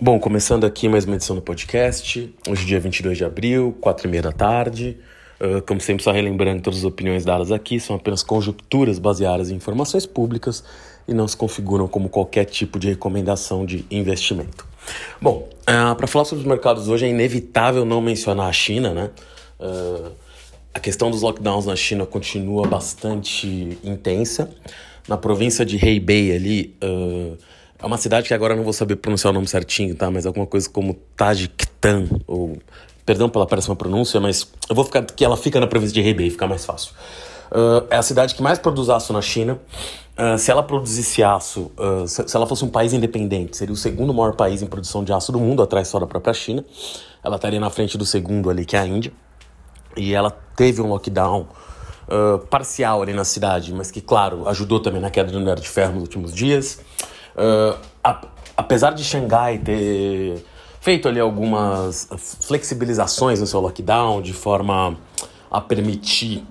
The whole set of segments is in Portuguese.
Bom, começando aqui mais uma edição do podcast, hoje dia 22 de abril, 4h30 da tarde. Como sempre, só relembrando que todas as opiniões dadas aqui são apenas conjecturas baseadas em informações públicas e não se configuram como qualquer tipo de recomendação de investimento. Bom, para falar sobre os mercados hoje é inevitável não mencionar a China, né? A questão dos lockdowns na China continua bastante intensa. Na província de Hebei ali, é uma cidade que agora eu não vou saber pronunciar o nome certinho, tá? Mas alguma coisa como Tajiktan, ou... Perdão pela péssima pronúncia, mas eu vou ficar que ela fica na província de Hebei, fica mais fácil. É a cidade que mais produz aço na China. Se ela produzisse aço, se ela fosse um país independente, seria o segundo maior país em produção de aço do mundo, atrás só da própria China. Ela estaria na frente do segundo ali, que é a Índia. E ela teve um lockdown parcial ali na cidade, mas que, claro, ajudou também na queda do minério de ferro nos últimos dias. Apesar de Xangai ter feito ali algumas flexibilizações no seu lockdown, de forma a permitir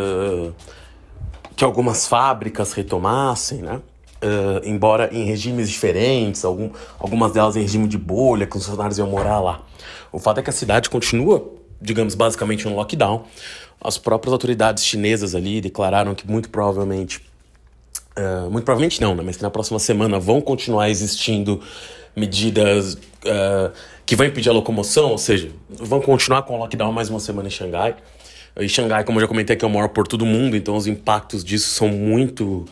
que algumas fábricas retomassem, né? Embora em regimes diferentes, algumas delas em regime de bolha, que os funcionários iam morar lá. O fato é que a cidade continua, digamos, basicamente no lockdown. As próprias autoridades chinesas ali declararam que muito provavelmente não, né? Mas que na próxima semana vão continuar existindo medidas que vão impedir a locomoção, ou seja, vão continuar com o lockdown mais uma semana em Xangai. E Xangai, como eu já comentei, aqui é o maior porto do mundo, então os impactos disso são muito...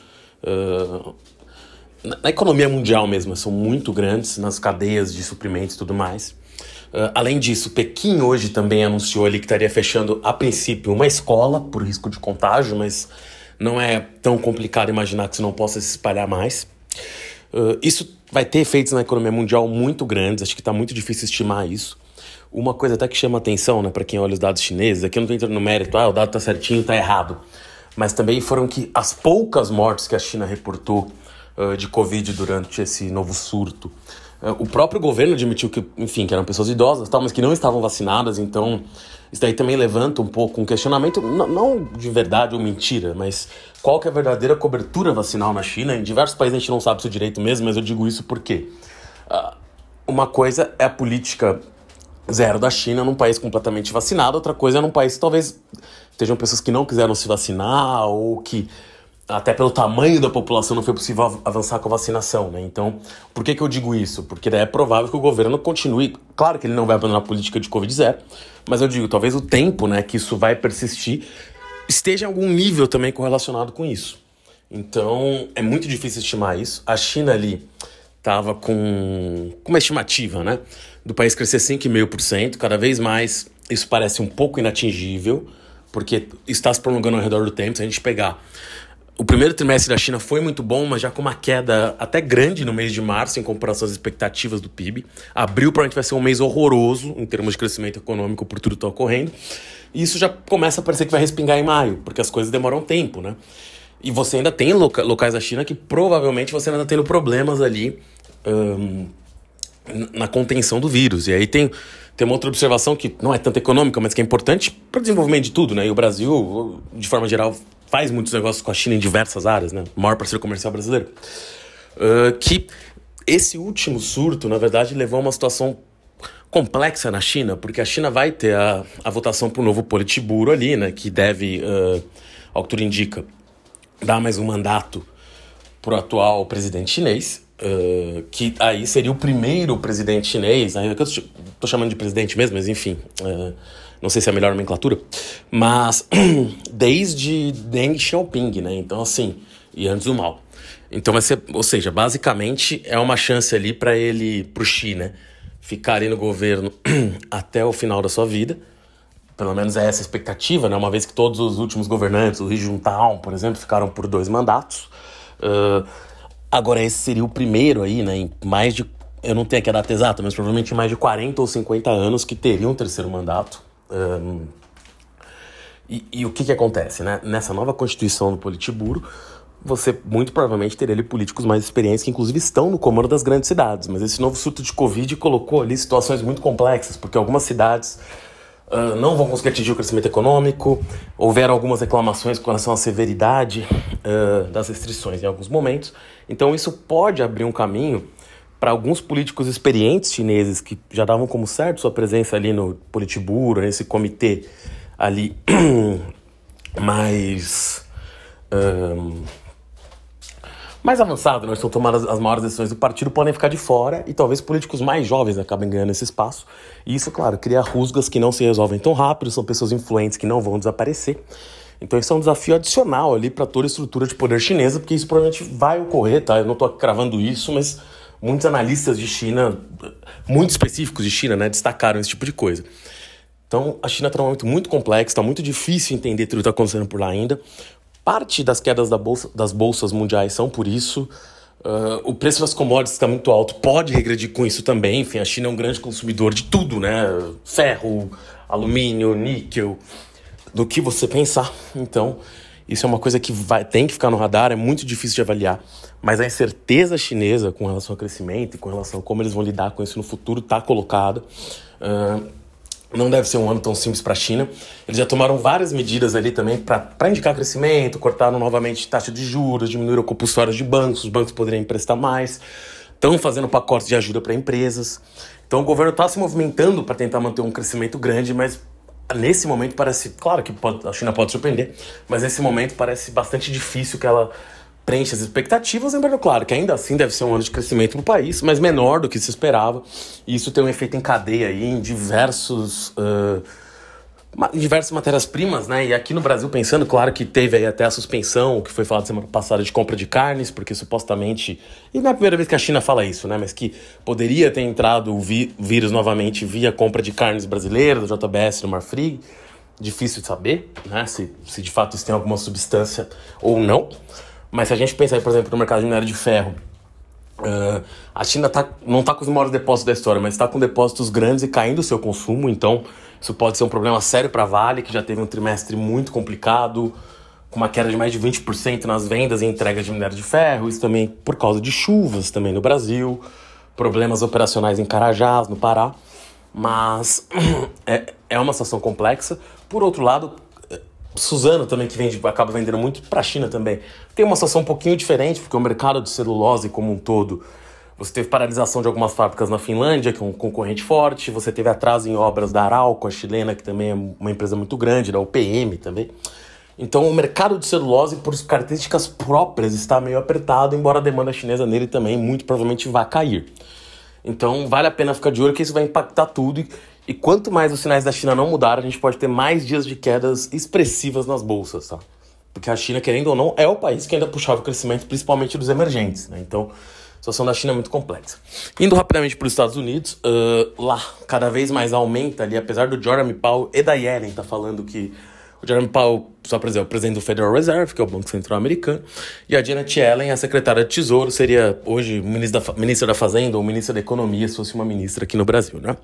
na economia mundial mesmo, são muito grandes, nas cadeias de suprimentos e tudo mais. Além disso, Pequim hoje também anunciou ali que estaria fechando, a princípio, uma escola por risco de contágio, mas não é tão complicado imaginar que isso não possa se espalhar mais. Isso vai ter efeitos na economia mundial muito grandes, acho que está muito difícil estimar isso. Uma coisa até que chama atenção, né, para quem olha os dados chineses, aqui eu não estou entrando no mérito, o dado está certinho, está errado, mas também foram que as poucas mortes que a China reportou de Covid durante esse novo surto, o próprio governo admitiu que, enfim, que eram pessoas idosas, mas que não estavam vacinadas, então isso daí também levanta um pouco um questionamento, não de verdade ou mentira, mas qual que é a verdadeira cobertura vacinal na China? Em diversos países a gente não sabe isso direito mesmo, mas eu digo isso porque uma coisa é a política zero da China num país completamente vacinado, outra coisa é num país que talvez estejam pessoas que não quiseram se vacinar ou que até pelo tamanho da população não foi possível avançar com a vacinação, né? Então, por que eu digo isso? Porque daí é provável que o governo continue, claro que ele não vai abandonar a política de Covid zero, mas eu digo, talvez o tempo, né, que isso vai persistir esteja em algum nível também correlacionado com isso. Então, é muito difícil estimar isso. A China ali estava com uma estimativa, né, do país crescer 5,5%, cada vez mais isso parece um pouco inatingível, porque está se prolongando ao redor do tempo. Se a gente pegar o primeiro trimestre da China foi muito bom, mas já com uma queda até grande no mês de março em comparação às expectativas do PIB. Abril provavelmente vai ser um mês horroroso em termos de crescimento econômico por tudo que está ocorrendo. E isso já começa a parecer que vai respingar em maio, porque as coisas demoram tempo, né? E você ainda tem locais da China que provavelmente você ainda está tendo problemas ali na contenção do vírus. E aí tem uma outra observação que não é tanto econômica, mas que é importante para o desenvolvimento de tudo, né? E o Brasil, de forma geral, faz muitos negócios com a China em diversas áreas, né? O maior parceiro comercial brasileiro. Que esse último surto, na verdade, levou a uma situação complexa na China, porque a China vai ter a votação para o novo Politburo ali, né? Que deve, ao que tudo indica, dar mais um mandato para o atual presidente chinês, que aí seria o primeiro presidente chinês, né? Eu estou chamando de presidente mesmo, mas enfim... não sei se é a melhor nomenclatura, mas desde Deng Xiaoping, né? Então, assim, e antes do Mao. Então vai ser, ou seja, basicamente é uma chance ali para ele, pro Xi, né? Ficar ali no governo até o final da sua vida. Pelo menos é essa a expectativa, né? Uma vez que todos os últimos governantes, o Hu Jintao, por exemplo, ficaram por 2 mandatos. Agora esse seria o primeiro aí, né? Em mais de, eu não tenho aqui a data exata, mas provavelmente mais de 40 ou 50 anos que teriam um terceiro mandato. E o que acontece, né? Nessa nova constituição do Politburo, você muito provavelmente teria ali políticos mais experientes que inclusive estão no comando das grandes cidades, mas esse novo surto de Covid colocou ali situações muito complexas, porque algumas cidades não vão conseguir atingir o crescimento econômico, houveram algumas reclamações com relação à severidade das restrições em alguns momentos, então isso pode abrir um caminho para alguns políticos experientes chineses que já davam como certo sua presença ali no Politburo, nesse comitê ali mais mais avançado, né? Estão tomando as maiores decisões do partido, podem ficar de fora e talvez políticos mais jovens acabem ganhando esse espaço. E isso, claro, cria rusgas que não se resolvem tão rápido, são pessoas influentes que não vão desaparecer. Então isso é um desafio adicional ali para toda a estrutura de poder chinesa, porque isso provavelmente vai ocorrer, tá? Eu não estou cravando isso, mas muitos analistas de China, muito específicos de China, né, destacaram esse tipo de coisa. Então a China está num momento muito complexo, está muito difícil entender tudo que está acontecendo por lá ainda. Parte das quedas das bolsas mundiais são por isso. O preço das commodities está muito alto, pode regredir com isso também. Enfim, a China é um grande consumidor de tudo, né? Ferro, alumínio, níquel, do que você pensar. Então, isso é uma coisa que tem que ficar no radar, é muito difícil de avaliar. Mas a incerteza chinesa com relação ao crescimento e com relação a como eles vão lidar com isso no futuro está colocada. Não deve ser um ano tão simples para a China. Eles já tomaram várias medidas ali também para indicar crescimento, cortaram novamente taxa de juros, diminuíram compulsórias de bancos, os bancos poderiam emprestar mais, estão fazendo pacotes de ajuda para empresas. Então o governo está se movimentando para tentar manter um crescimento grande, mas nesse momento parece, claro que a China pode surpreender, mas nesse momento parece bastante difícil que ela preenche as expectativas, lembrando, claro, que ainda assim deve ser um ano de crescimento para o país, mas menor do que se esperava, e isso tem um efeito em cadeia aí em diversas matérias-primas, né? E aqui no Brasil, pensando, claro que teve aí até a suspensão, que foi falado semana passada, de compra de carnes, porque supostamente, e não é a primeira vez que a China fala isso, né? Mas que poderia ter entrado o vírus novamente via compra de carnes brasileiras, do JBS, do Marfrig. Difícil de saber, né? Se de fato isso tem alguma substância ou não. Mas se a gente pensar aí, por exemplo, no mercado de minério de ferro, a China não está com os maiores depósitos da história, mas está com depósitos grandes e caindo o seu consumo, então isso pode ser um problema sério para a Vale, que já teve um trimestre muito complicado, com uma queda de mais de 20% nas vendas e entregas de minério de ferro, isso também por causa de chuvas também no Brasil, problemas operacionais em Carajás, no Pará, mas é uma situação complexa. Por outro lado, Suzano também, que acaba vendendo muito para a China também, tem uma situação um pouquinho diferente, porque o mercado de celulose como um todo, você teve paralisação de algumas fábricas na Finlândia, que é um concorrente forte, você teve atraso em obras da Arauco, a chilena, que também é uma empresa muito grande, da UPM também. Então o mercado de celulose, por características próprias, está meio apertado, embora a demanda chinesa nele também muito provavelmente vá cair. Então vale a pena ficar de olho, que isso vai impactar tudo. E quanto mais os sinais da China não mudarem, a gente pode ter mais dias de quedas expressivas nas bolsas, tá? Porque a China, querendo ou não, é o país que ainda puxava o crescimento, principalmente dos emergentes, né? Então, a situação da China é muito complexa. Indo rapidamente para os Estados Unidos, lá cada vez mais aumenta ali, apesar do Jerome Powell e da Yellen tá falando que o Jerome Powell, só para dizer, é o presidente do Federal Reserve, que é o Banco Central Americano, e a Janet Yellen, a secretária de Tesouro, seria hoje ministra da Fazenda ou ministra da Economia, se fosse uma ministra aqui no Brasil, né?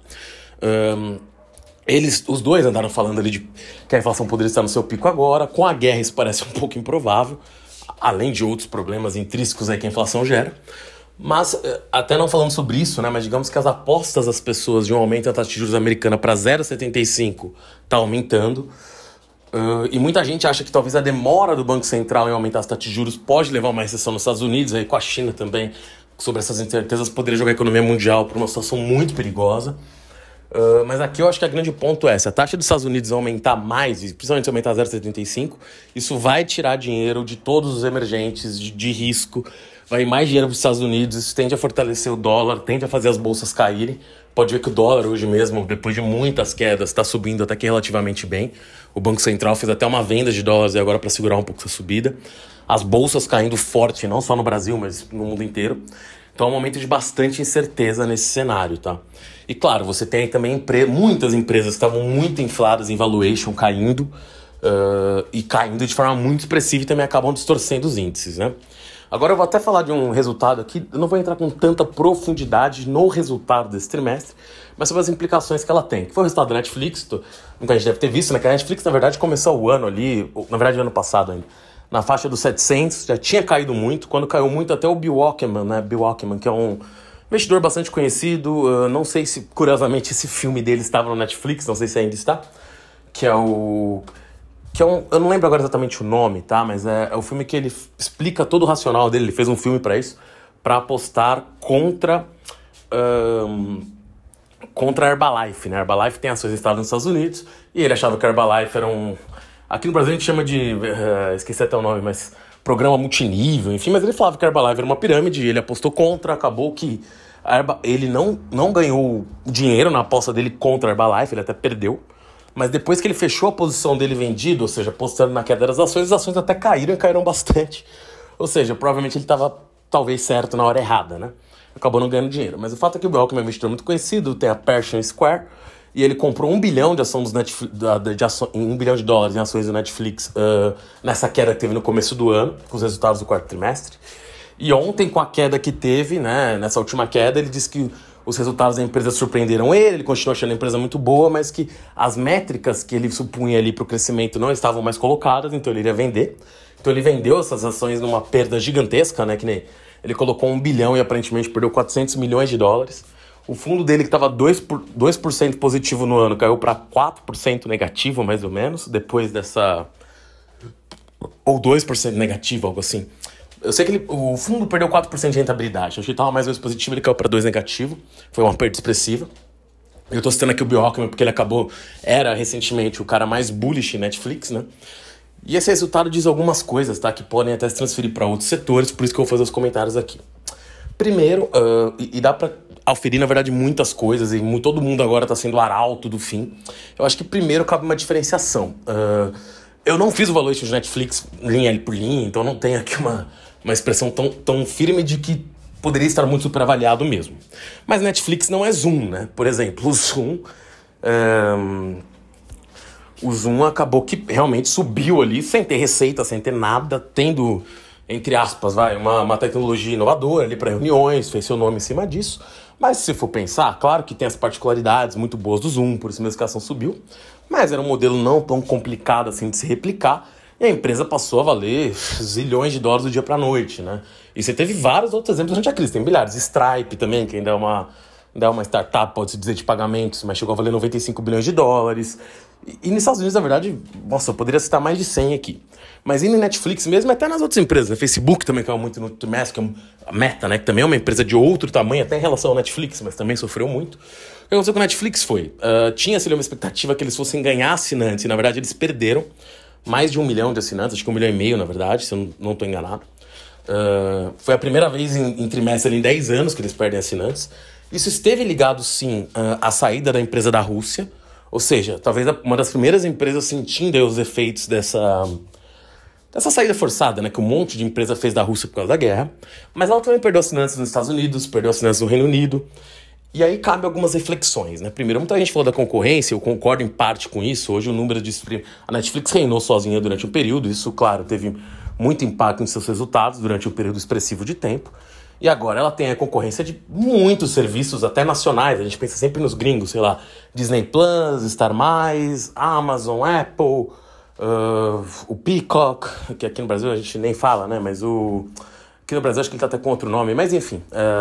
Os dois andaram falando ali de que a inflação poderia estar no seu pico agora. Com a guerra isso parece um pouco improvável, além de outros problemas intrínsecos aí que a inflação gera. Mas, até não falando sobre isso, né, mas digamos que as apostas das pessoas de um aumento da taxa de juros americana para 0,75 está aumentando. E muita gente acha que talvez a demora do Banco Central em aumentar as taxas de juros pode levar a uma recessão nos Estados Unidos, aí com a China também, sobre essas incertezas, poderia jogar a economia mundial para uma situação muito perigosa. Mas aqui eu acho que o grande ponto é, se a taxa dos Estados Unidos aumentar mais, e principalmente se aumentar 0,75, isso vai tirar dinheiro de todos os emergentes de risco, vai mais dinheiro para os Estados Unidos, isso tende a fortalecer o dólar, tende a fazer as bolsas caírem. Pode ver que o dólar hoje mesmo, depois de muitas quedas, está subindo até que relativamente bem. O Banco Central fez até uma venda de dólares agora para segurar um pouco essa subida. As bolsas caindo forte, não só no Brasil, mas no mundo inteiro. Então é um momento de bastante incerteza nesse cenário, tá? E claro, você tem também muitas empresas que estavam muito infladas em valuation caindo, e caindo de forma muito expressiva e também acabam distorcendo os índices, né? Agora eu vou até falar de um resultado aqui, eu não vou entrar com tanta profundidade no resultado desse trimestre, mas sobre as implicações que ela tem. Que foi o resultado da Netflix, muita gente deve ter visto, né? Que a Netflix, na verdade, começou o ano ali, na verdade, ano passado ainda, na faixa dos 700, já tinha caído muito. Quando caiu muito, até o Bill Ackman, né? Bill Ackman, que é um investidor bastante conhecido, não sei se, curiosamente, esse filme dele estava no Netflix, não sei se ainda está, eu não lembro agora exatamente o nome, tá? Mas é o filme que ele explica todo o racional dele, ele fez um filme para isso, para apostar contra a Herbalife, né? A Herbalife tem ações listadas nos Estados Unidos e ele achava que a Herbalife era um... Aqui no Brasil a gente chama de... esqueci até o nome, mas... programa multinível, enfim. Mas ele falava que a Herbalife era uma pirâmide, ele apostou contra, acabou que ele não ganhou dinheiro na aposta dele contra a Herbalife, ele até perdeu. Mas depois que ele fechou a posição dele vendido, ou seja, apostando na queda das ações, as ações até caíram e caíram bastante. Ou seja, provavelmente ele estava talvez certo na hora errada, né? Acabou não ganhando dinheiro. Mas o fato é que o Bill Ackman é um investidor muito conhecido, tem a Pershing Square, e ele comprou $1 bilhão $1 bilhão em ações do Netflix nessa queda que teve no começo do ano, com os resultados do quarto trimestre. E ontem, com a queda que teve, né, nessa última queda, ele disse que os resultados da empresa surpreenderam ele continuou achando a empresa muito boa, mas que as métricas que ele supunha ali para o crescimento não estavam mais colocadas, então ele iria vender. Então ele vendeu essas ações numa perda gigantesca, né, que nem ele colocou $1 bilhão e aparentemente perdeu $400 milhões. O fundo dele, que estava 2% positivo no ano, caiu para 4% negativo, mais ou menos, depois dessa... Ou 2% negativo, algo assim. Eu sei que o fundo perdeu 4% de rentabilidade. Eu achei que estava mais 2 positivo, ele caiu para 2 negativo. Foi uma perda expressiva. Eu estou citando aqui o Bill Ackman porque ele era recentemente o cara mais bullish em Netflix, né? E esse resultado diz algumas coisas, tá? Que podem até se transferir para outros setores, por isso que eu vou fazer os comentários aqui. Primeiro, e dá para auferir, na verdade, muitas coisas, e todo mundo agora está sendo arauto do fim. Eu acho que primeiro cabe uma diferenciação. Eu não fiz o valuation de Netflix linha por linha, então não tenho aqui uma expressão tão firme de que poderia estar muito superavaliado mesmo. Mas Netflix não é Zoom, né? Por exemplo, o Zoom acabou que realmente subiu ali sem ter receita, sem ter nada, tendo, entre aspas, uma tecnologia inovadora ali para reuniões, fez seu nome em cima disso. Mas se for pensar, claro que tem as particularidades muito boas do Zoom, por isso mesmo que a ação subiu, mas era um modelo não tão complicado assim de se replicar, e a empresa passou a valer zilhões de dólares do dia para a noite, né? E você teve vários outros exemplos durante a crise, tem milhares. Stripe também, que ainda é uma startup, pode-se dizer, de pagamentos, mas chegou a valer $95 bilhões. E nos Estados Unidos, na verdade, nossa, eu poderia citar mais de 100 aqui. Mas e no Netflix mesmo, até nas outras empresas, né? Facebook também caiu muito no trimestre, que é a Meta, né? Que também é uma empresa de outro tamanho, até em relação ao Netflix, mas também sofreu muito. O que aconteceu com o Netflix foi, tinha-se ali uma expectativa que eles fossem ganhar assinantes, e na verdade eles perderam mais de 1 milhão de assinantes, acho que 1,5 milhão, na verdade, se eu não estou enganado. Foi a primeira vez em trimestre ali, em 10 anos que eles perdem assinantes. Isso esteve ligado, sim, à saída da empresa da Rússia, ou seja, talvez uma das primeiras empresas sentindo os efeitos dessa saída forçada, né, que um monte de empresa fez da Rússia por causa da guerra. Mas ela também perdeu assinantes nos Estados Unidos, perdeu assinantes no Reino Unido. E aí cabe algumas reflexões, né? Primeiro, muita gente falou da concorrência, eu concordo em parte com isso. Hoje o número de streaming... A Netflix reinou sozinha durante um período, isso, claro, teve muito impacto em seus resultados durante um período expressivo de tempo. E agora ela tem a concorrência de muitos serviços, até nacionais. A gente pensa sempre nos gringos, sei lá, Disney Plus, Star+, Amazon, Apple, o Peacock, que aqui no Brasil a gente nem fala, né? Mas aqui no Brasil acho que ele tá até com outro nome, mas enfim...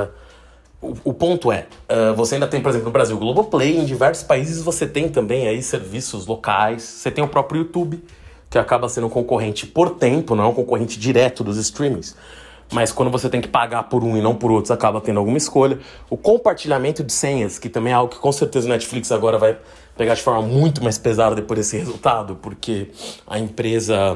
O ponto é, você ainda tem, por exemplo, no Brasil, o Globoplay, em diversos países você tem também aí serviços locais, você tem o próprio YouTube, que acaba sendo um concorrente por tempo, não é um concorrente direto dos streamings, mas quando você tem que pagar por um e não por outros, acaba tendo alguma escolha. O compartilhamento de senhas, que também é algo que com certeza o Netflix agora vai pegar de forma muito mais pesada depois desse resultado, porque a empresa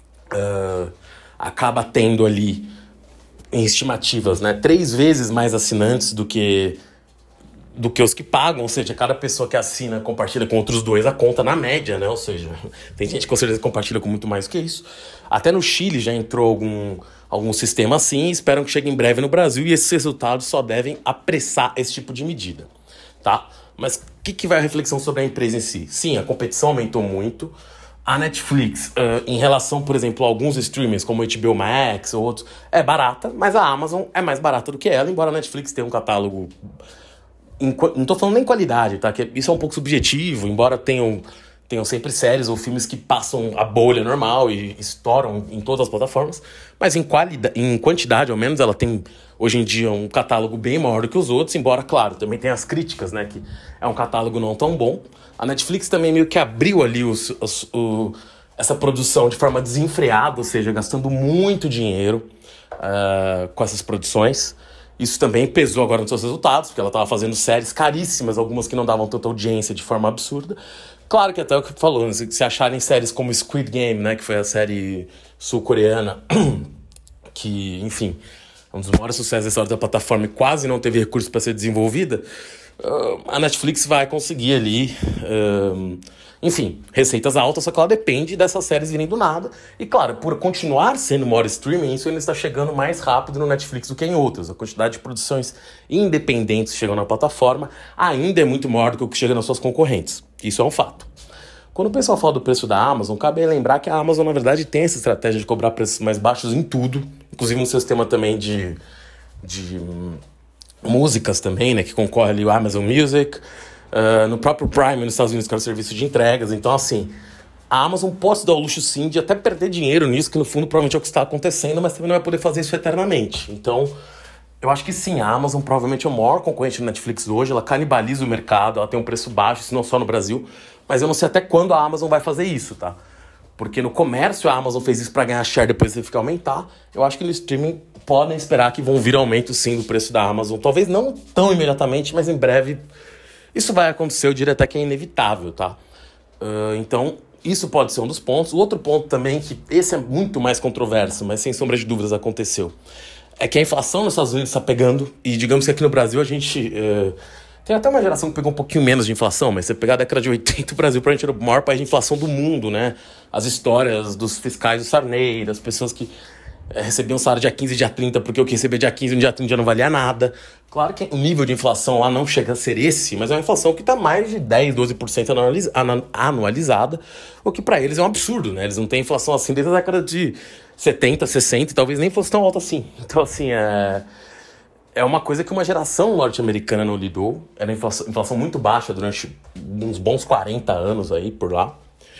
acaba tendo ali, em estimativas, né, 3 vezes mais assinantes do que os que pagam, ou seja, cada pessoa que assina compartilha com outros 2 a conta na média, né, ou seja, tem gente que com certeza compartilha com muito mais que isso. Até no Chile já entrou algum sistema assim, e esperam que chegue em breve no Brasil, e esses resultados só devem apressar esse tipo de medida, tá? Mas o que vai a reflexão sobre a empresa em si? Sim, a competição aumentou muito. A Netflix, em relação, por exemplo, a alguns streamers como o HBO Max ou outros, é barata, mas a Amazon é mais barata do que ela, embora a Netflix tenha um catálogo... Não tô falando nem qualidade, tá? Que isso é um pouco subjetivo, embora tenham sempre séries ou filmes que passam a bolha normal e estouram em todas as plataformas, mas em quantidade, ao menos, ela tem, hoje em dia, um catálogo bem maior do que os outros, embora, claro, também tem as críticas, né? Que é um catálogo não tão bom. A Netflix também meio que abriu ali essa produção de forma desenfreada, ou seja, gastando muito dinheiro com essas produções. Isso também pesou agora nos seus resultados, porque ela estava fazendo séries caríssimas, algumas que não davam tanta audiência de forma absurda. Claro que até o que falou, se acharem séries como Squid Game, né, que foi a série sul-coreana, que, enfim, é um dos maiores sucessos da história da plataforma e quase não teve recursos para ser desenvolvida, a Netflix vai conseguir ali, enfim, receitas altas, só que ela depende dessas séries virem do nada. E claro, por continuar sendo o maior streaming, isso ainda está chegando mais rápido no Netflix do que em outros. A quantidade de produções independentes que chegam na plataforma ainda é muito maior do que o que chega nas suas concorrentes. Isso é um fato. Quando o pessoal fala do preço da Amazon, cabe lembrar que a Amazon, na verdade, tem essa estratégia de cobrar preços mais baixos em tudo, inclusive no seu sistema também de músicas também, né, que concorre ali o Amazon Music, no próprio Prime nos Estados Unidos, que é o serviço de entregas. Então, assim, a Amazon pode se dar o luxo, sim, de até perder dinheiro nisso, que no fundo provavelmente é o que está acontecendo, mas também não vai poder fazer isso eternamente. Então, eu acho que sim, a Amazon provavelmente é o maior concorrente do Netflix hoje, ela canibaliza o mercado, ela tem um preço baixo, isso não só no Brasil, mas eu não sei até quando a Amazon vai fazer isso, tá? Porque no comércio a Amazon fez isso para ganhar share, depois ele fica aumentar. Eu acho que no streaming podem esperar que vão vir aumento sim do preço da Amazon. Talvez não tão imediatamente, mas em breve isso vai acontecer, eu diria até que é inevitável, tá? Então, isso pode ser um dos pontos. O outro ponto também, que esse é muito mais controverso, mas sem sombra de dúvidas aconteceu, é que a inflação nos Estados Unidos está pegando, e digamos que aqui no Brasil a gente... tem até uma geração que pegou um pouquinho menos de inflação, mas você pegar a década de 80, o Brasil pra gente era o maior país de inflação do mundo, né? As histórias dos fiscais do Sarney, das pessoas que recebiam salário dia 15 e dia 30, porque o que recebia dia 15 e dia 30 já não valia nada. Claro que o nível de inflação lá não chega a ser esse, mas é uma inflação que está mais de 10, 12% anualizada, o que para eles é um absurdo, né? Eles não têm inflação assim desde a década de 70, 60, e talvez nem fosse tão alta assim. Então, assim, é uma coisa que uma geração norte-americana não lidou. Era inflação muito baixa durante uns bons 40 anos aí por lá.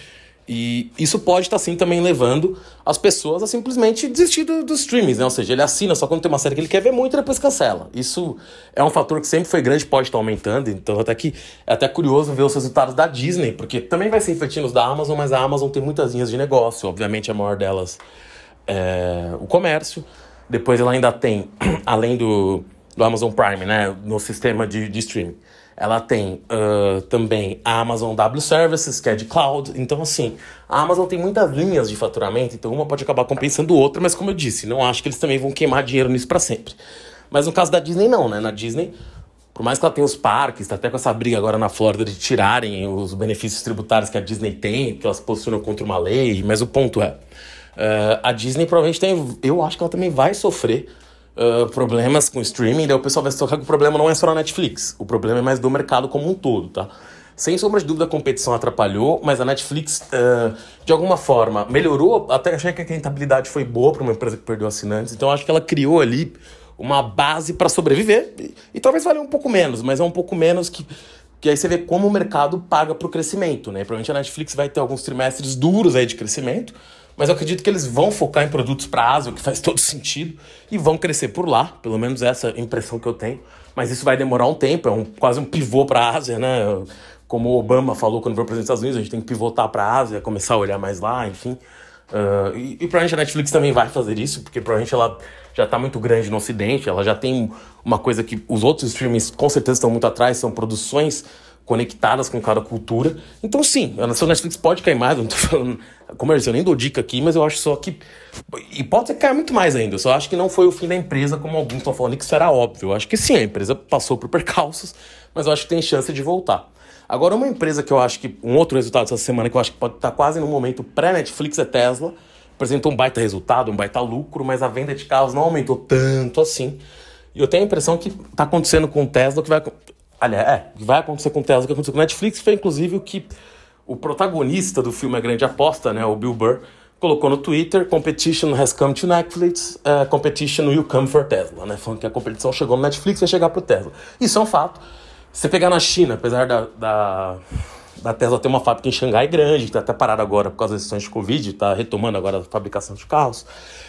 E isso pode estar, sim, também levando as pessoas a simplesmente desistir dos streamings, né? Ou seja, ele assina só quando tem uma série que ele quer ver muito e depois cancela. Isso é um fator que sempre foi grande, pode estar aumentando. Então até que é até curioso ver os resultados da Disney, porque também vai ser refletindo os da Amazon, mas a Amazon tem muitas linhas de negócio. Obviamente a maior delas é o comércio. Depois ela ainda tem, além do Amazon Prime, né, no sistema de streaming, ela tem também a Amazon W Services, que é de cloud. Então, assim, a Amazon tem muitas linhas de faturamento, então uma pode acabar compensando outra, mas como eu disse, não acho que eles também vão queimar dinheiro nisso para sempre. Mas no caso da Disney, não, né? Na Disney, por mais que ela tenha os parques, tá até com essa briga agora na Flórida de tirarem os benefícios tributários que a Disney tem, que elas se posicionam contra uma lei, mas o ponto é, a Disney provavelmente eu acho que ela também vai sofrer problemas com streaming. Daí o pessoal vai se tocar que o problema não é só na Netflix, o problema é mais do mercado como um todo, tá? Sem sombra de dúvida a competição atrapalhou, mas a Netflix de alguma forma melhorou. Até achei que a rentabilidade foi boa para uma empresa que perdeu assinantes, então acho que ela criou ali uma base para sobreviver e talvez valha um pouco menos, mas é um pouco menos que aí você vê como o mercado paga para o crescimento, né? Provavelmente a Netflix vai ter alguns trimestres duros aí de crescimento, mas eu acredito que eles vão focar em produtos para a Ásia, o que faz todo sentido, e vão crescer por lá, pelo menos essa é a impressão que eu tenho. Mas isso vai demorar um tempo, quase um pivô para a Ásia, né? Como o Obama falou quando foi presidente dos Estados Unidos, a gente tem que pivotar para a Ásia, começar a olhar mais lá, enfim. E provavelmente a Netflix também vai fazer isso, porque provavelmente ela já está muito grande no Ocidente, ela já tem uma coisa que os outros streamings com certeza estão muito atrás, são produções conectadas com cada cultura. Então, sim, a Netflix pode cair mais, eu não tô falando comercial, eu nem dou dica aqui, mas eu acho só que... E pode ser que caia muito mais ainda, eu só acho que não foi o fim da empresa, como alguns estão falando, que isso era óbvio. Eu acho que sim, a empresa passou por percalços, mas eu acho que tem chance de voltar. Agora, uma empresa que eu acho que... Um outro resultado dessa semana que eu acho que pode estar quase no momento pré-Netflix é Tesla. Apresentou um baita resultado, um baita lucro, mas a venda de carros não aumentou tanto assim. E eu tenho a impressão que está acontecendo com o Tesla, que vai acontecer com o Tesla, que aconteceu com o Netflix, foi inclusive o que o protagonista do filme A Grande Aposta, né, o Bill Burr, colocou no Twitter: competition has come to Netflix, competition will come for Tesla, né, falando que a competição chegou no Netflix e vai chegar pro Tesla. Isso é um fato. Se você pegar na China, apesar da Tesla ter uma fábrica em Xangai grande, que está até parada agora por causa das questões de Covid, está retomando agora a fabricação de carros,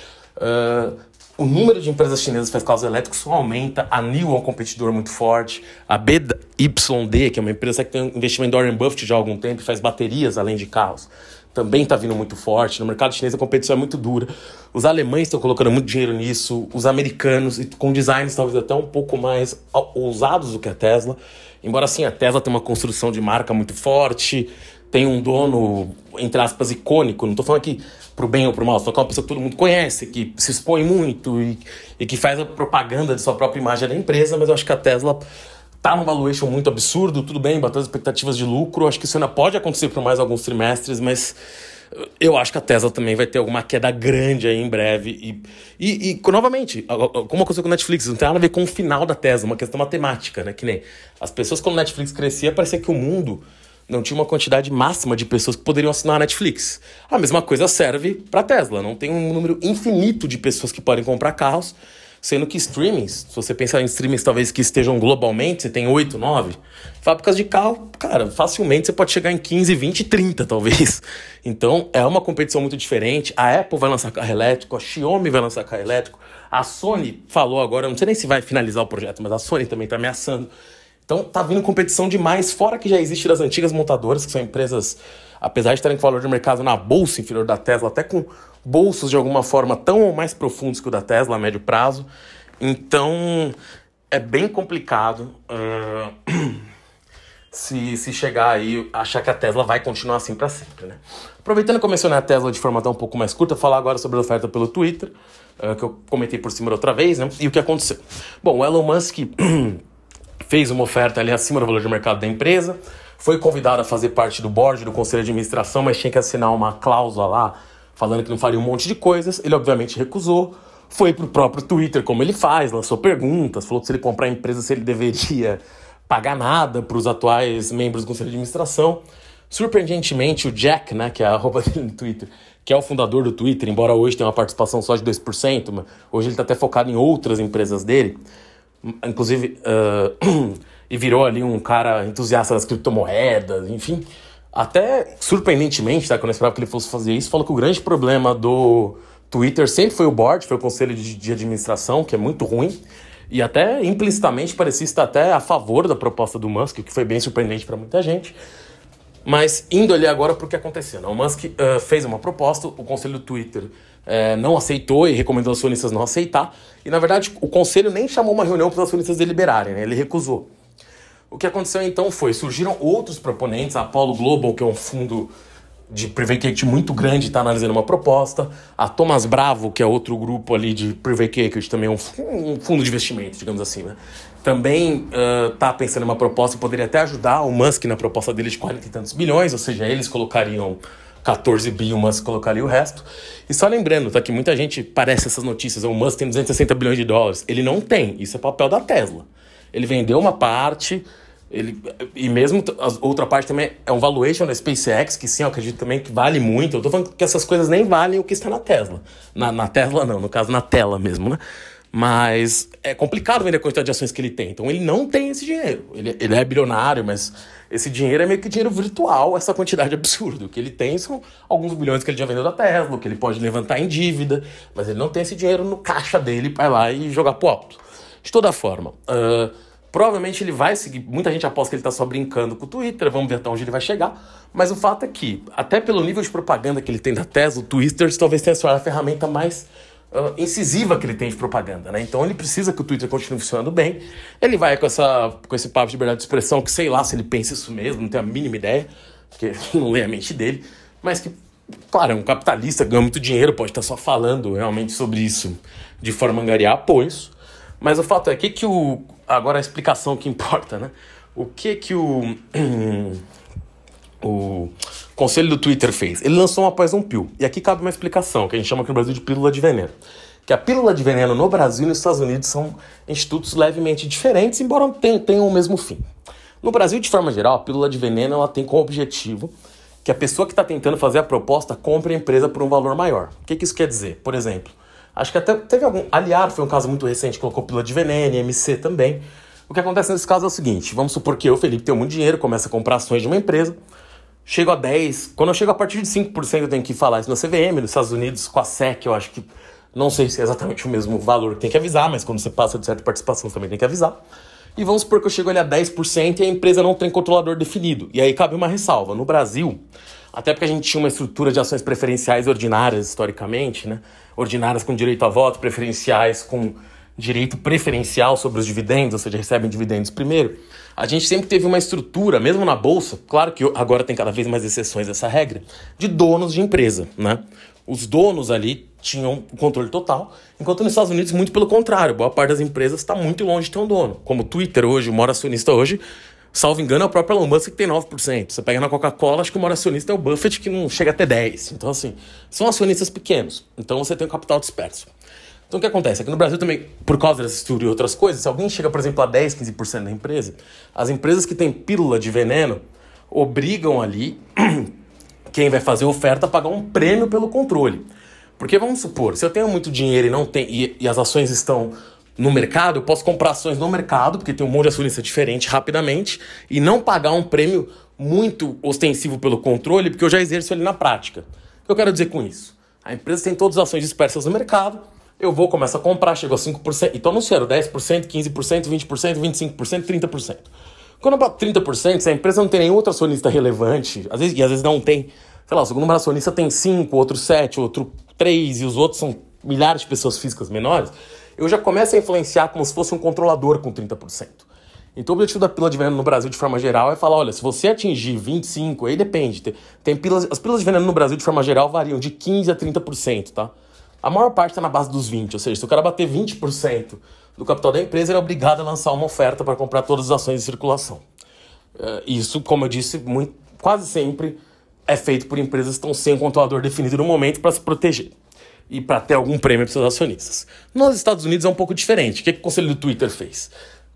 o número de empresas chinesas que faz carros elétricos só aumenta. A NIO é um competidor muito forte. A BYD, que é uma empresa que tem investimento em Warren Buffett já há algum tempo, e faz baterias além de carros, também está vindo muito forte. No mercado chinês a competição é muito dura. Os alemães estão colocando muito dinheiro nisso, os americanos, e com designs talvez até um pouco mais ousados do que a Tesla. Embora assim, a Tesla tenha uma construção de marca muito forte, tem um dono, entre aspas, icônico. Não estou falando aqui pro bem ou pro mal, estou falando que é uma pessoa que todo mundo conhece, que se expõe muito e que faz a propaganda de sua própria imagem da empresa, mas eu acho que a Tesla tá num valuation muito absurdo, tudo bem, bateu as expectativas de lucro, acho que isso ainda pode acontecer por mais alguns trimestres, mas eu acho que a Tesla também vai ter alguma queda grande aí em breve. E novamente, como aconteceu com a Netflix, não tem nada a ver com o final da Tesla, uma questão matemática, né? Que nem as pessoas, quando a Netflix crescia, parecia que o mundo não tinha uma quantidade máxima de pessoas que poderiam assinar a Netflix. A mesma coisa serve para a Tesla, não tem um número infinito de pessoas que podem comprar carros, sendo que streamings, se você pensar em streamings talvez que estejam globalmente, você tem 8, 9. Fábricas de carro, cara, facilmente você pode chegar em 15, 20, 30 talvez. Então é uma competição muito diferente. A Apple vai lançar carro elétrico, a Xiaomi vai lançar carro elétrico. A Sony falou agora, não sei nem se vai finalizar o projeto, mas a Sony também está ameaçando. Então tá vindo competição demais, fora que já existe das antigas montadoras, que são empresas, apesar de estarem com valor de mercado na bolsa inferior da Tesla, até com bolsos de alguma forma tão ou mais profundos que o da Tesla a médio prazo. Então é bem complicado se chegar aí achar que a Tesla vai continuar assim para sempre, né? Aproveitando que eu mencionei a Tesla de forma até um pouco mais curta, falar agora sobre a oferta pelo Twitter, que eu comentei por cima da outra vez, né? E o que aconteceu. Bom, o Elon Musk fez uma oferta ali acima do valor de mercado da empresa, foi convidado a fazer parte do board, do conselho de administração, mas tinha que assinar uma cláusula lá, falando que não faria um monte de coisas. Ele obviamente recusou, foi pro próprio Twitter, como ele faz, lançou perguntas, falou que se ele comprar a empresa, se ele deveria pagar nada para os atuais membros do conselho de administração. Surpreendentemente, o Jack, né, que é a arroba dele no Twitter, que é o fundador do Twitter, embora hoje tenha uma participação só de 2%, mas hoje ele está até focado em outras empresas dele, inclusive, e virou ali um cara entusiasta das criptomoedas, enfim. Até surpreendentemente, tá, quando eu esperava que ele fosse fazer isso, falou que o grande problema do Twitter sempre foi o board, foi o conselho de administração, que é muito ruim, e até implicitamente parecia estar até a favor da proposta do Musk, o que foi bem surpreendente para muita gente. Mas indo ali agora para o que aconteceu, né? O Musk fez uma proposta, o conselho do Twitter não aceitou e recomendou aos acionistas não aceitar. E, na verdade, o conselho nem chamou uma reunião para os acionistas deliberarem, né? Ele recusou. O que aconteceu então surgiram outros proponentes, a Apollo Global, que é um fundo de private equity muito grande, está analisando uma proposta. A Thomas Bravo, que é outro grupo ali de private equity, também um fundo de investimento, digamos assim, né? Também está pensando em uma proposta e poderia até ajudar o Musk na proposta dele de 40 e tantos bilhões, ou seja, eles colocariam 14 bi, o Musk colocaria o resto. E só lembrando, tá, que muita gente parece essas notícias, o Musk tem 260 bilhões de dólares. Ele não tem, isso é papel da Tesla. Ele vendeu uma parte, e mesmo a outra parte também é um valuation da SpaceX, que sim, eu acredito também que vale muito. Eu tô falando que essas coisas nem valem o que está na Tesla. Na Tesla não, no caso na tela mesmo, né? Mas é complicado vender a quantidade de ações que ele tem. Então ele não tem esse dinheiro. Ele é bilionário, mas esse dinheiro é meio que dinheiro virtual, essa quantidade absurda. O que ele tem são alguns bilhões que ele já vendeu da Tesla, que ele pode levantar em dívida, mas ele não tem esse dinheiro no caixa dele para ir lá e jogar pro alto. De toda forma, provavelmente ele vai seguir. Muita gente aposta que ele está só brincando com o Twitter, vamos ver até onde ele vai chegar. Mas o fato é que, até pelo nível de propaganda que ele tem da Tesla, o Twitter talvez tenha sido a ferramenta mais incisiva que ele tem de propaganda, né? Então ele precisa que o Twitter continue funcionando bem. Ele vai com esse papo de liberdade de expressão, que sei lá se ele pensa isso mesmo, não tenho a mínima ideia, porque não lê a mente dele, mas que, claro, é um capitalista, ganha muito dinheiro, pode estar só falando realmente sobre isso de forma a angariar apoios. Mas o fato é que agora a explicação que importa, né? O que o conselho do Twitter fez? Ele lançou uma Poison Pill. E aqui cabe uma explicação, que a gente chama aqui no Brasil de pílula de veneno. Que a pílula de veneno no Brasil e nos Estados Unidos são institutos levemente diferentes, embora tenham o mesmo fim. No Brasil, de forma geral, a pílula de veneno ela tem como objetivo que a pessoa que está tentando fazer a proposta compre a empresa por um valor maior. O que isso quer dizer? Por exemplo, acho que até teve algum... Aliar foi um caso muito recente que colocou pílula de veneno, MC também. O que acontece nesse caso é o seguinte, vamos supor que eu, Felipe, tenho muito dinheiro, começo a comprar ações de uma empresa, chego a 10, quando eu chego a partir de 5% eu tenho que falar isso na CVM, nos Estados Unidos com a SEC, eu acho que, não sei se é exatamente o mesmo valor que tem que avisar, mas quando você passa de certa participação você também tem que avisar. E vamos supor que eu chego ali a 10% e a empresa não tem controlador definido. E aí cabe uma ressalva. No Brasil, até porque a gente tinha uma estrutura de ações preferenciais ordinárias historicamente, né? Ordinárias com direito a voto, preferenciais com direito preferencial sobre os dividendos, ou seja, recebem dividendos primeiro. A gente sempre teve uma estrutura, mesmo na Bolsa, claro que agora tem cada vez mais exceções dessa regra, de donos de empresa, né? Os donos ali tinham o controle total, enquanto nos Estados Unidos, muito pelo contrário, boa parte das empresas está muito longe de ter um dono. Como o Twitter hoje, o maior acionista hoje, salvo engano, é o próprio Elon Musk que tem 9%. Você pega na Coca-Cola, acho que o maior acionista é o Buffett, que não chega até 10%. Então, assim, são acionistas pequenos. Então, você tem um capital disperso. Então, o que acontece? Aqui no Brasil também, por causa dessa estrutura e outras coisas, se alguém chega, por exemplo, a 10%, 15% da empresa, as empresas que têm pílula de veneno obrigam ali quem vai fazer a oferta a pagar um prêmio pelo controle. Porque vamos supor, se eu tenho muito dinheiro e não tem e as ações estão no mercado, eu posso comprar ações no mercado, porque tem um monte de acionista diferente rapidamente, e não pagar um prêmio muito ostensivo pelo controle, porque eu já exerço ele na prática. O que eu quero dizer com isso? A empresa tem todas as ações dispersas no mercado, eu vou, começo a comprar, chego a 5%, então anunciaram 10%, 15%, 20%, 25%, 30%. Quando eu bato 30%, se a empresa não tem nenhum outro acionista relevante, às vezes não tem, sei lá, o segundo maior acionista tem 5, outro 7, outro 3, e os outros são milhares de pessoas físicas menores, eu já começo a influenciar como se fosse um controlador com 30%. Então o objetivo da pílula de veneno no Brasil, de forma geral, é falar, olha, se você atingir 25%, aí depende, as pílulas de veneno no Brasil, de forma geral, variam de 15% a 30%, tá? A maior parte está na base dos 20%, ou seja, se o cara bater 20% do capital da empresa, ele é obrigado a lançar uma oferta para comprar todas as ações em circulação. Isso, como eu disse, quase sempre é feito por empresas que estão sem um controlador definido no momento para se proteger e para ter algum prêmio para seus acionistas. Nos Estados Unidos é um pouco diferente. O que o conselho do Twitter fez?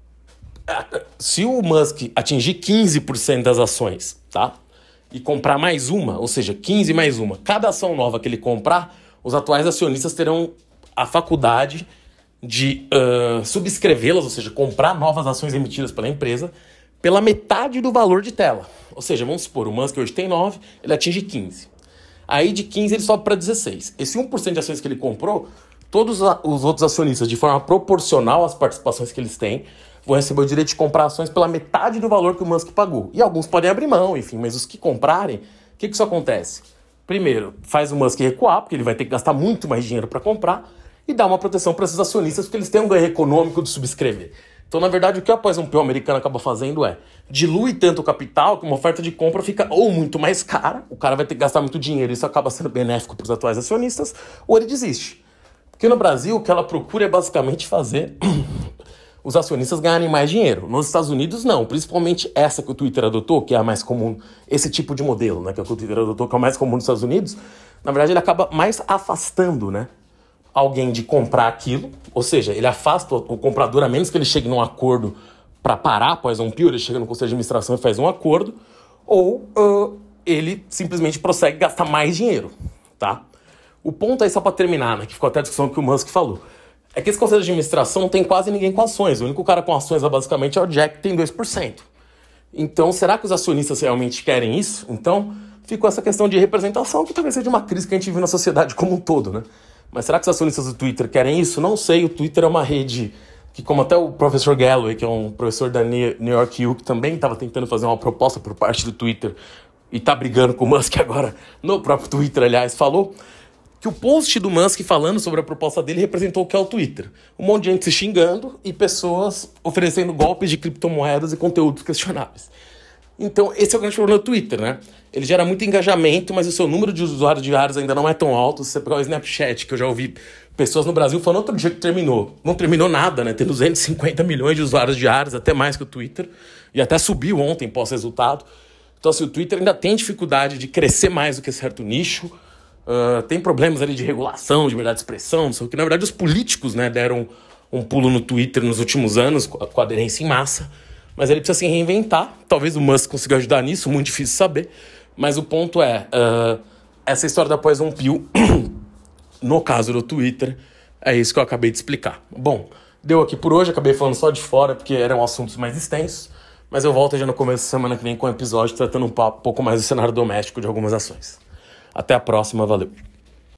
Se o Musk atingir 15% das ações, tá? E comprar mais uma, ou seja, 15 mais uma, cada ação nova que ele comprar, os atuais acionistas terão a faculdade de subscrevê-las, ou seja, comprar novas ações emitidas pela empresa pela metade do valor de tela. Ou seja, vamos supor, o Musk hoje tem 9, ele atinge 15. Aí de 15 ele sobe para 16. Esse 1% de ações que ele comprou, todos os outros acionistas, de forma proporcional às participações que eles têm, vão receber o direito de comprar ações pela metade do valor que o Musk pagou. E alguns podem abrir mão, enfim, mas os que comprarem, o que isso acontece? Primeiro, faz o Musk recuar, porque ele vai ter que gastar muito mais dinheiro para comprar, e dá uma proteção para esses acionistas, porque eles têm um ganho econômico de subscrever. Então, na verdade, o que a Após um P americano acaba fazendo é dilui tanto o capital que uma oferta de compra fica ou muito mais cara, o cara vai ter que gastar muito dinheiro, isso acaba sendo benéfico para os atuais acionistas, ou ele desiste. Porque no Brasil, o que ela procura é basicamente fazer os acionistas ganharem mais dinheiro. Nos Estados Unidos, não. Principalmente essa que o Twitter adotou, que é a mais comum, esse tipo de modelo, né, que é o Twitter adotou, que é o mais comum nos Estados Unidos, na verdade, ele acaba mais afastando, né, alguém de comprar aquilo, ou seja, ele afasta o comprador, a menos que ele chegue num acordo para parar após um PIO, ele chega no conselho de administração e faz um acordo, ou ele simplesmente prossegue gastar mais dinheiro, tá? O ponto aí, só para terminar, né, que ficou até a discussão que o Musk falou, é que esse conselho de administração não tem quase ninguém com ações. O único cara com ações basicamente é o Jack, que tem 2%. Então, será que os acionistas realmente querem isso? Então, ficou essa questão de representação, que talvez seja uma crise que a gente vive na sociedade como um todo, né? Mas será que os acionistas do Twitter querem isso? Não sei. O Twitter é uma rede que, como até o professor Galloway, que é um professor da New York U, que também estava tentando fazer uma proposta por parte do Twitter e está brigando com o Musk agora no próprio Twitter, aliás, falou que o post do Musk falando sobre a proposta dele representou o que é o Twitter. Um monte de gente se xingando e pessoas oferecendo golpes de criptomoedas e conteúdos questionáveis. Então, esse é o grande problema do Twitter, né? Ele gera muito engajamento, mas o seu número de usuários diários ainda não é tão alto. Se você pegar o Snapchat, que eu já ouvi pessoas no Brasil falando outro dia que terminou. Não terminou nada, né? Tem 250 milhões de usuários diários, até mais que o Twitter. E até subiu ontem pós-resultado. Então, assim, o Twitter ainda tem dificuldade de crescer mais do que certo nicho. Tem problemas ali de regulação, de liberdade de expressão, não sei o que. Na verdade, os políticos, né, deram um pulo no Twitter nos últimos anos, com a aderência em massa. Mas ele precisa se reinventar. Talvez o Musk consiga ajudar nisso, muito difícil saber. Mas o ponto é, essa história da Após um Pio, no caso do Twitter, é isso que eu acabei de explicar. Bom, deu aqui por hoje, acabei falando só de fora, porque eram assuntos mais extensos. Mas eu volto já no começo da semana que vem com um episódio tratando um pouco mais do cenário doméstico de algumas ações. Até a próxima, valeu!